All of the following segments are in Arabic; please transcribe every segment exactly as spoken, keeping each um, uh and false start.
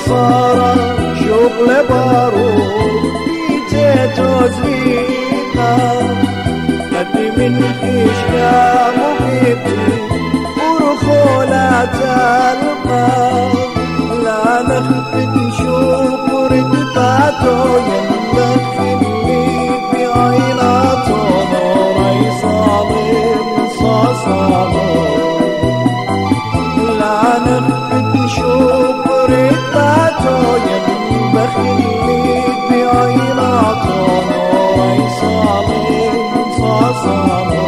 صار شغل بارود بيتي توزيقا قد من إشكام وبيبتي ورخولة تلقى لا نخفت نشوف ركباته ينبخلي بعيناته نوري صالم صاصامه لا نخفت نشوف ركباته ينبخلي بعيناته نوري صالم صاصامه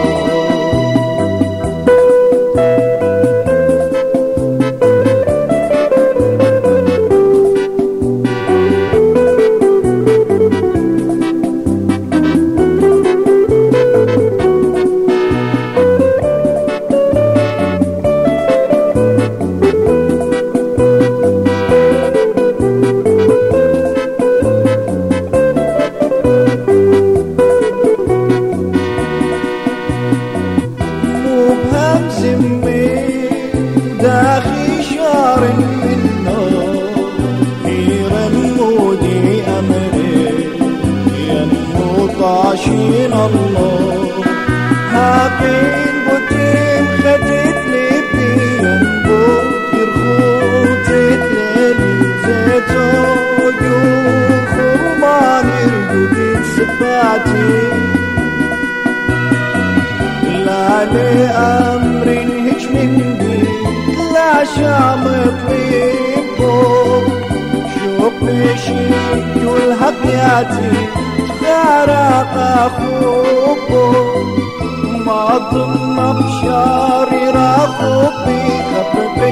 داخي شار منه خيرا مودي أمري ينمو طاشين الله هاكين بوتين خدت لي بينبو يرخوتت لي زيتو يوم خرمان يردو سباتي لا لأمر هج من دي لا شامت ليكو شوف مشي والهقياتي خارق أخوكو ما ضم بشاري راخوكي خفف